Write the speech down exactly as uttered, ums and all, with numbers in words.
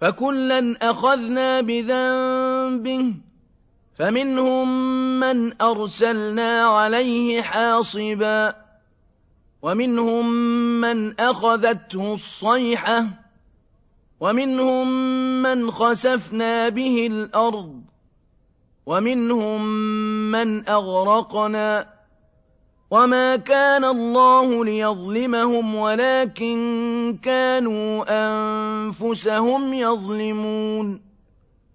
فكلا أخذنا بذنبه فمنهم من أرسلنا عليه حاصبا ومنهم من أخذته الصيحة ومنهم من خسفنا به الأرض ومنهم من أغرقنا وما كان الله ليظلمهم ولكن كانوا أنفسهم يظلمون